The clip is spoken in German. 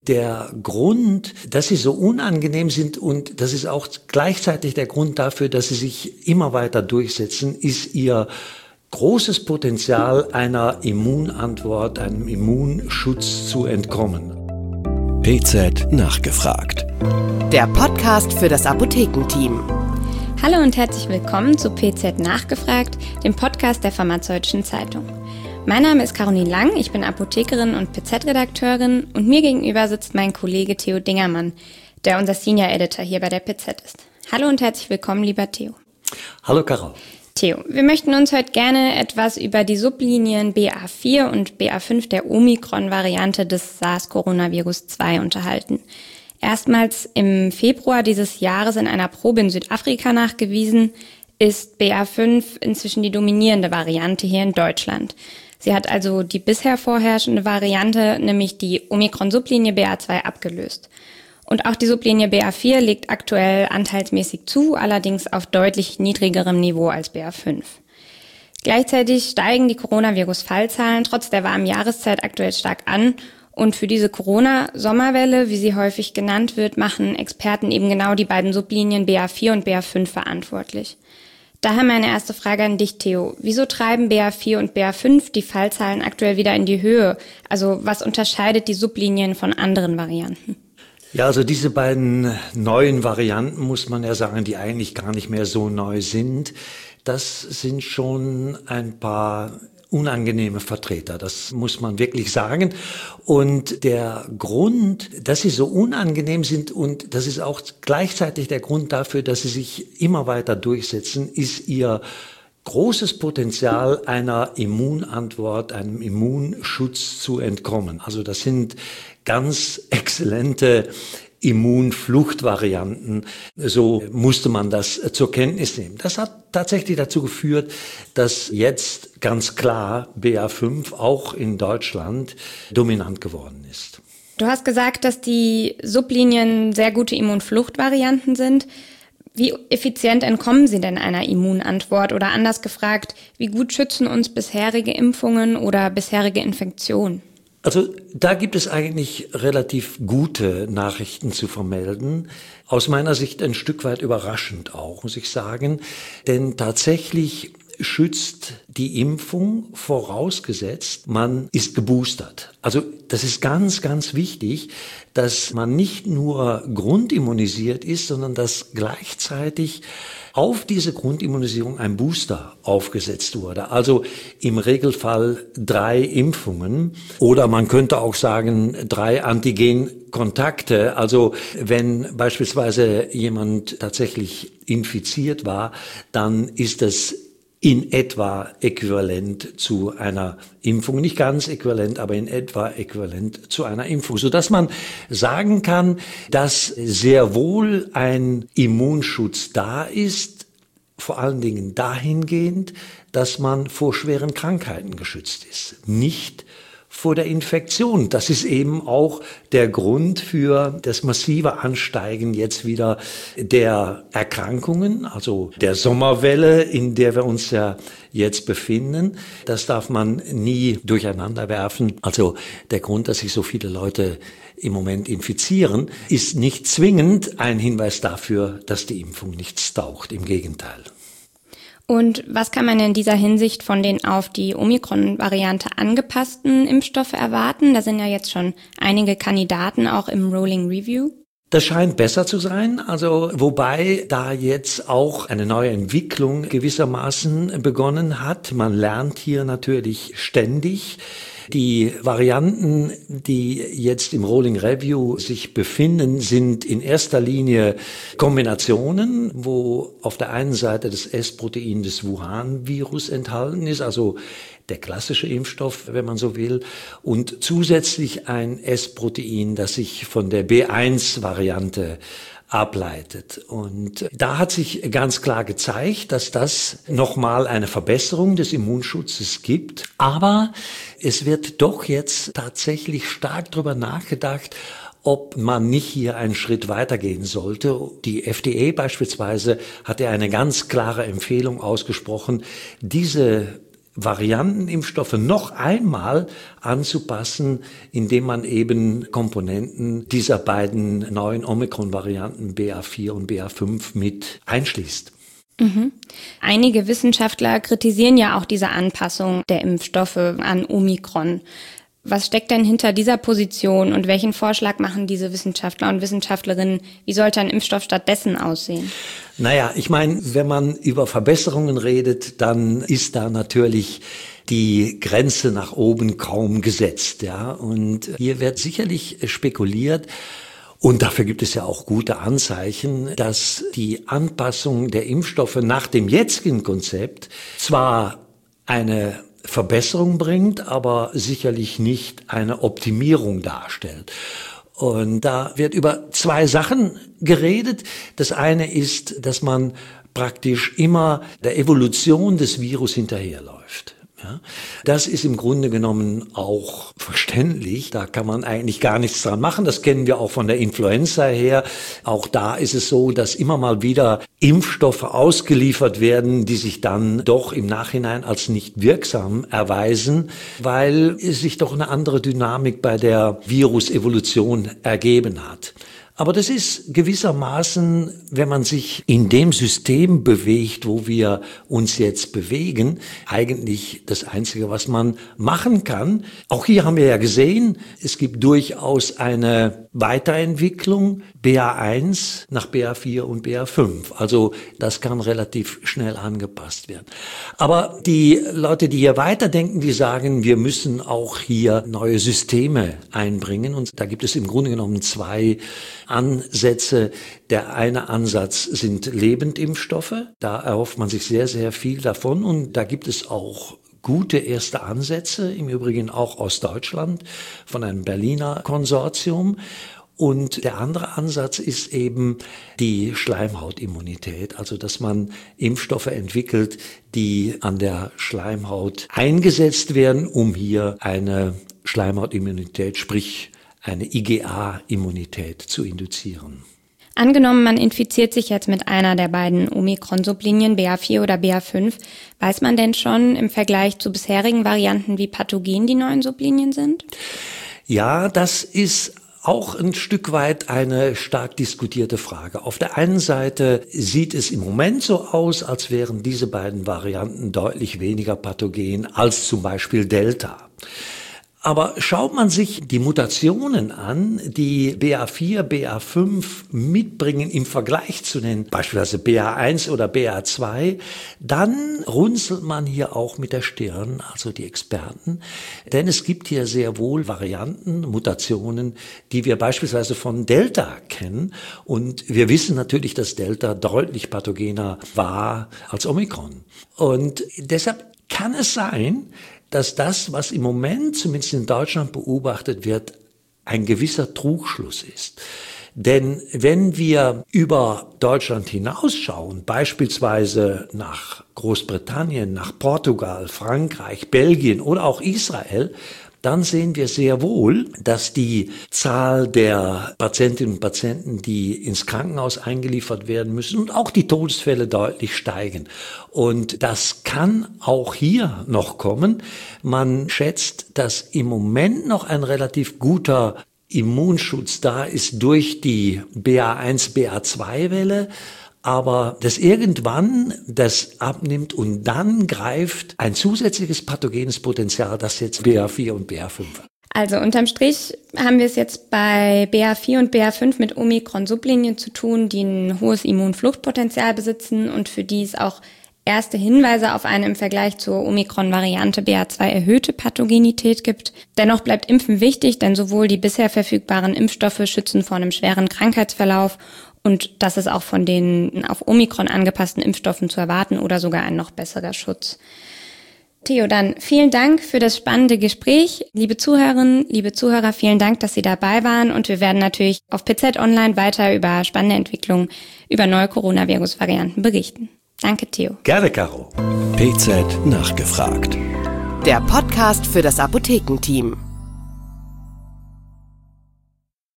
Der Grund, dass sie so unangenehm sind, und das ist auch gleichzeitig der Grund dafür, dass sie sich immer weiter durchsetzen, ist ihr großes Potenzial einer Immunantwort, einem Immunschutz zu entkommen. PZ nachgefragt. Der Podcast für das Apothekenteam. Hallo und herzlich willkommen zu PZ nachgefragt, dem Podcast der Pharmazeutischen Zeitung. Mein Name ist Caroline Lang, ich bin Apothekerin und PZ-Redakteurin und mir gegenüber sitzt mein Kollege Theo Dingermann, der unser Senior Editor hier bei der PZ ist. Hallo und herzlich willkommen, lieber Theo. Hallo Caro. Theo, wir möchten uns heute gerne etwas über die Sublinien BA4 und BA5 der Omikron-Variante des SARS-Coronavirus 2 unterhalten. Erstmals im Februar dieses Jahres in einer Probe in Südafrika nachgewiesen, ist BA5 inzwischen die dominierende Variante hier in Deutschland. Sie hat also die bisher vorherrschende Variante, nämlich die Omikron-Sublinie BA2, abgelöst. Und auch die Sublinie BA4 legt aktuell anteilsmäßig zu, allerdings auf deutlich niedrigerem Niveau als BA5. Gleichzeitig steigen die Coronavirus-Fallzahlen trotz der warmen Jahreszeit aktuell stark an. Und für diese Corona-Sommerwelle, wie sie häufig genannt wird, machen Experten eben genau die beiden Sublinien BA4 und BA5 verantwortlich. Daher meine erste Frage an dich, Theo. Wieso treiben BA4 und BA5 die Fallzahlen aktuell wieder in die Höhe? Also was unterscheidet die Sublinien von anderen Varianten? Ja, also diese beiden neuen Varianten, muss man ja sagen, die eigentlich gar nicht mehr so neu sind, das sind schon ein paar unangenehme Vertreter, das muss man wirklich sagen. Und der Grund, dass sie so unangenehm sind, und das ist auch gleichzeitig der Grund dafür, dass sie sich immer weiter durchsetzen, ist ihr großes Potenzial einer Immunantwort, einem Immunschutz zu entkommen. Also das sind ganz exzellente Immunfluchtvarianten, so musste man das zur Kenntnis nehmen. Das hat tatsächlich dazu geführt, dass jetzt ganz klar BA5 auch in Deutschland dominant geworden ist. Du hast gesagt, dass die Sublinien sehr gute Immunfluchtvarianten sind. Wie effizient entkommen sie denn einer Immunantwort? Oder anders gefragt, wie gut schützen uns bisherige Impfungen oder bisherige Infektionen? Also da gibt es eigentlich relativ gute Nachrichten zu vermelden. Aus meiner Sicht ein Stück weit überraschend auch, muss ich sagen. Denn tatsächlich schützt die Impfung, vorausgesetzt, man ist geboostert. Also das ist ganz, ganz wichtig, dass man nicht nur grundimmunisiert ist, sondern dass gleichzeitig auf diese Grundimmunisierung ein Booster aufgesetzt wurde. Also im Regelfall 3 Impfungen oder man könnte auch sagen 3 Antigenkontakte. Also wenn beispielsweise jemand tatsächlich infiziert war, dann ist es in etwa äquivalent zu einer Impfung. Nicht ganz äquivalent, aber in etwa äquivalent zu einer Impfung. Sodass man sagen kann, dass sehr wohl ein Immunschutz da ist, vor allen Dingen dahingehend, dass man vor schweren Krankheiten geschützt ist. Nicht vor der Infektion. Das ist eben auch der Grund für das massive Ansteigen jetzt wieder der Erkrankungen, also der Sommerwelle, in der wir uns ja jetzt befinden. Das darf man nie durcheinander werfen. Also der Grund, dass sich so viele Leute im Moment infizieren, ist nicht zwingend ein Hinweis dafür, dass die Impfung nichts taugt. Im Gegenteil. Und was kann man in dieser Hinsicht von den auf die Omikron-Variante angepassten Impfstoffe erwarten? Da sind ja jetzt schon einige Kandidaten auch im Rolling Review. Das scheint besser zu sein, also wobei da jetzt auch eine neue Entwicklung gewissermaßen begonnen hat. Man lernt hier natürlich ständig. Die Varianten, die jetzt im Rolling Review sich befinden, sind in erster Linie Kombinationen, wo auf der einen Seite das S-Protein des Wuhan-Virus enthalten ist, also der klassische Impfstoff, wenn man so will, und zusätzlich ein S-Protein, das sich von der B1-Variante ableitet. Und da hat sich ganz klar gezeigt, dass das nochmal eine Verbesserung des Immunschutzes gibt. Aber es wird doch jetzt tatsächlich stark darüber nachgedacht, ob man nicht hier einen Schritt weitergehen sollte. Die FDA beispielsweise hat ja eine ganz klare Empfehlung ausgesprochen, diese Variantenimpfstoffe noch einmal anzupassen, indem man eben Komponenten dieser beiden neuen Omikron-Varianten BA4 und BA5 mit einschließt. Einige Wissenschaftler kritisieren ja auch diese Anpassung der Impfstoffe an Omikron. Was steckt denn hinter dieser Position und welchen Vorschlag machen diese Wissenschaftler und Wissenschaftlerinnen? Wie sollte ein Impfstoff stattdessen aussehen? Naja, ich meine, wenn man über Verbesserungen redet, dann ist da natürlich die Grenze nach oben kaum gesetzt, ja. Und hier wird sicherlich spekuliert, und dafür gibt es ja auch gute Anzeichen, dass die Anpassung der Impfstoffe nach dem jetzigen Konzept zwar eine Verbesserung bringt, aber sicherlich nicht eine Optimierung darstellt. Und da wird über zwei Sachen geredet. Das eine ist, dass man praktisch immer der Evolution des Virus hinterherläuft. Ja, das ist im Grunde genommen auch verständlich. Da kann man eigentlich gar nichts dran machen. Das kennen wir auch von der Influenza her. Auch da ist es so, dass immer mal wieder Impfstoffe ausgeliefert werden, die sich dann doch im Nachhinein als nicht wirksam erweisen, weil sich doch eine andere Dynamik bei der Virusevolution ergeben hat. Aber das ist gewissermaßen, wenn man sich in dem System bewegt, wo wir uns jetzt bewegen, eigentlich das Einzige, was man machen kann. Auch hier haben wir ja gesehen, es gibt durchaus eine Weiterentwicklung, BA1 nach BA4 und BA5. Also das kann relativ schnell angepasst werden. Aber die Leute, die hier weiterdenken, die sagen, wir müssen auch hier neue Systeme einbringen. Und da gibt es im Grunde genommen zwei Ansätze. Der eine Ansatz sind Lebendimpfstoffe. Da erhofft man sich sehr, sehr viel davon. Und da gibt es auch gute erste Ansätze, im Übrigen auch aus Deutschland, von einem Berliner Konsortium. Und der andere Ansatz ist eben die Schleimhautimmunität, also dass man Impfstoffe entwickelt, die an der Schleimhaut eingesetzt werden, um hier eine Schleimhautimmunität, sprich eine IgA-Immunität zu induzieren. Angenommen, man infiziert sich jetzt mit einer der beiden Omikron-Sublinien, BA4 oder BA5, weiß man denn schon im Vergleich zu bisherigen Varianten, wie pathogen die neuen Sublinien sind? Ja, das ist auch ein Stück weit eine stark diskutierte Frage. Auf der einen Seite sieht es im Moment so aus, als wären diese beiden Varianten deutlich weniger pathogen als zum Beispiel Delta. Aber schaut man sich die Mutationen an, die BA4, BA5 mitbringen im Vergleich zu den beispielsweise BA1 oder BA2, dann runzelt man hier auch mit der Stirn, also die Experten. Denn es gibt hier sehr wohl Varianten, Mutationen, die wir beispielsweise von Delta kennen. Und wir wissen natürlich, dass Delta deutlich pathogener war als Omikron. Und deshalb kann es sein, dass das, was im Moment zumindest in Deutschland beobachtet wird, ein gewisser Trugschluss ist. Denn wenn wir über Deutschland hinausschauen, beispielsweise nach Großbritannien, nach Portugal, Frankreich, Belgien oder auch Israel, dann sehen wir sehr wohl, dass die Zahl der Patientinnen und Patienten, die ins Krankenhaus eingeliefert werden müssen, und auch die Todesfälle deutlich steigen. Und das kann auch hier noch kommen. Man schätzt, dass im Moment noch ein relativ guter Immunschutz da ist durch die BA1, BA2-Welle. Aber dass irgendwann das abnimmt und dann greift ein zusätzliches pathogenes Potenzial, das jetzt BA4 und BA5 hat. Also unterm Strich haben wir es jetzt bei BA4 und BA5 mit Omikron-Sublinien zu tun, die ein hohes Immunfluchtpotenzial besitzen und für die es auch erste Hinweise auf eine im Vergleich zur Omikron-Variante BA2 erhöhte Pathogenität gibt. Dennoch bleibt Impfen wichtig, denn sowohl die bisher verfügbaren Impfstoffe schützen vor einem schweren Krankheitsverlauf und das ist auch von den auf Omikron angepassten Impfstoffen zu erwarten oder sogar ein noch besserer Schutz. Theo, dann vielen Dank für das spannende Gespräch. Liebe Zuhörerinnen, liebe Zuhörer, vielen Dank, dass Sie dabei waren und wir werden natürlich auf PZ Online weiter über spannende Entwicklungen über neue Coronavirus-Varianten berichten. Danke, Theo. Gerne, Caro. PZ nachgefragt. Der Podcast für das Apothekenteam.